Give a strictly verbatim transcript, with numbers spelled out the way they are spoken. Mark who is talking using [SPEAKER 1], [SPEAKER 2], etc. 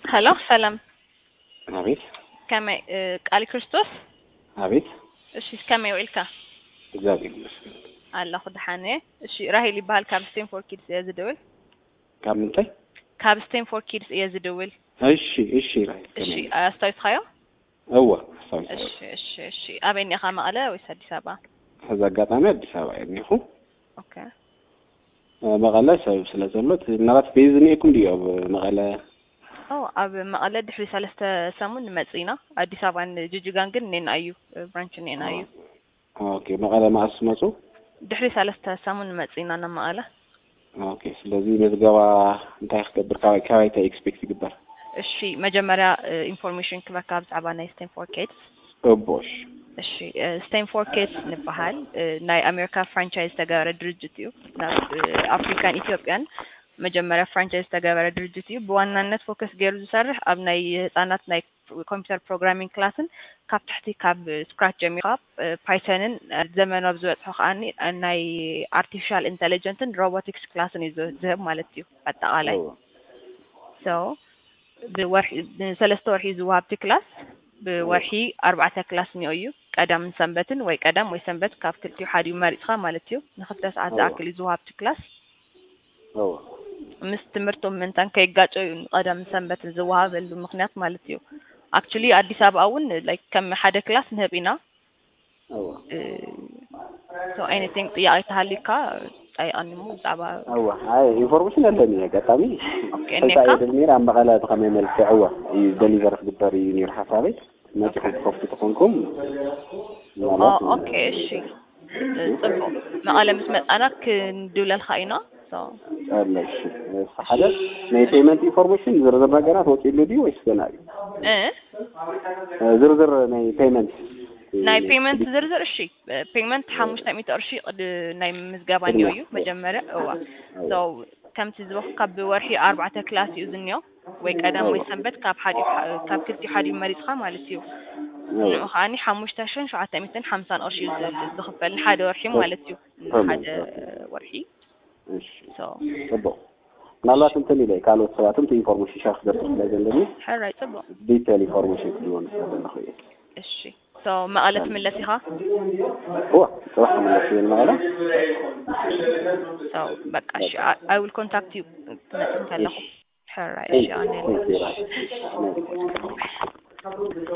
[SPEAKER 1] هلا سلام
[SPEAKER 2] አቤት
[SPEAKER 1] ከመይ ቃል ክርስቶስ
[SPEAKER 2] አቤት
[SPEAKER 1] እሺ ከመይ ወልካ
[SPEAKER 2] እግዚአብሔር ይመስገን
[SPEAKER 1] አላሁ ደሓነ እሺ ራሄል ይባል ካብ ስቴንፎርድ ኪድስ የዝደውል
[SPEAKER 2] ካብ ምንታይ
[SPEAKER 1] ካብ ስቴንፎርድ ኪድስ የዝደውል
[SPEAKER 2] እሺ እሺ ራሄል
[SPEAKER 1] እሺ አስታውስካዮ
[SPEAKER 2] እዋ አስታውሳለሁ
[SPEAKER 1] እሺ እሺ እሺ አበኒ ኻ መቀለ ወይስ አዲስ አበባ
[SPEAKER 2] ከዛ አጋጣሚ አዲስ አበባ ያኔሁ
[SPEAKER 1] ኦኬ
[SPEAKER 2] መቀለ ሰብ ስለዘሎት ናራት ቤዝኒ ይኩም ዲዮ መቀለ
[SPEAKER 1] አው አብ መቀለ ድሕሪ ሰለስተ ሰሙን መጽኢና አዲስ አበባን ጅጅጋን ግን ነን አዩ ብራንች ነን አዩ
[SPEAKER 2] ኦኬ መቀለ ማስ መጹ
[SPEAKER 1] ድሕሪ ሰለስተ ሰሙን መጽኢና ና መቀለ
[SPEAKER 2] ኦኬ ስለዚህ መዝገባ እንታይ ክገብር ካባይ ካባይ ታ ኤክስፔክት ይግበር
[SPEAKER 1] እሺ መጀመሪያ ኢንፎርሜሽን ክበካብ ጻባ ናይ ስቴንፎርድ ኪድስ
[SPEAKER 2] ኦቦሽ
[SPEAKER 1] እሺ ስቴንፎርድ ኪድስ ንበሃል ናይ አሜሪካ ፍራንቻይዝ ተጋረ ድርጅት እዩ ናብ አፍሪካን ኢትዮጵያን መጀመሪያ ፍራንቻይዝ ተጋረ ድርጅት እዩ በዋናነት ፎከስ ገይሩ ዝሰርሕ ኣብ ናይ ህፃናት ናይ ኮምፒውተር ፕሮግራሚንግ ክላስን ካብ ትሕቲ ካብ ስክራች ጀሚራ ፓይተንን ዘመናዊ ዝበፅሑ ከኣኒ ናይ አርቲፊሻል ኢንተለጀንስን ሮቦቲክስ ክላስን እዩ ዝህብ ማለት እዩ ኣጠቃላይ ሶ بورحي ثلاث ورحي زوابتي كلاس بورحي أربعة كلاس نيويو قدام سنبتن وي قدام وي سنبت كاف كلتي حادي مريخا مالتيو نخفت ساعات اكل زوابتي كلاس
[SPEAKER 2] او
[SPEAKER 1] مستمرتم من تان كيغاچو قدام سنبتن زواب المخنيات مالتيو اكچلي اديس ابا اون لايك كم حدا كلاس نهبينا
[SPEAKER 2] او
[SPEAKER 1] so anything يا ايتهاليكا اي انمو صعبه
[SPEAKER 2] او هاي انفورميشن اللي قطامي
[SPEAKER 1] اوكي انك
[SPEAKER 2] دمير عم بغلا تقام ملفعوا ديليفر بالدار ينير حسابي ما تحط فوق تكونكم
[SPEAKER 1] اه اوكي شي طبعا ما قال مسمع انا كندول الخاينه سو
[SPEAKER 2] الله شي حدا ني بيمنت انفورميشن زرزر ነገራት ወጪ ለዲ ወይስ ገና
[SPEAKER 1] እ
[SPEAKER 2] ዝርዝር ናይ ፔመንት
[SPEAKER 1] ናይ ፔመንት ዝርዝር እሺ ፔመንት خمسمية قرش ናይ ምዝገባ ነው እዩ መጀመሪያ እዋ ሶ ከምቲ ዝበኽ ካብ ወርሒ أربعة ክላስ እዩ ዝኒዮ ወይ ቀደም ወይ ሰንበት ካብ ሓዲ ካብ ክልቲ ሓዲ መሪጽኻ ማለት እዩ ንኡ ኻኒ خمسة آلاف سبعمية وخمسين قرش ዝኽፈል ሓደ ወርሒ ማለት እዩ ሓደ ወርሒ
[SPEAKER 2] እሺ ሶ ጥቦ ምናልባት እንትን ይላይ ካልኦት ሰባትም ኢንፎርሜሽን ሻርክ ደርሶ ላይ ዘለኒ
[SPEAKER 1] ሕራይ ጥቦ
[SPEAKER 2] ዲቴል ኢንፎርሜሽን ሊሆን ይችላል
[SPEAKER 1] እሺ ሶ መቀለት ምለሲኻ
[SPEAKER 2] هو صراحه ملسي المقاله
[SPEAKER 1] so በቃ እሺ I will contact you ትመጣለህ ሕራይ እሺ አኔ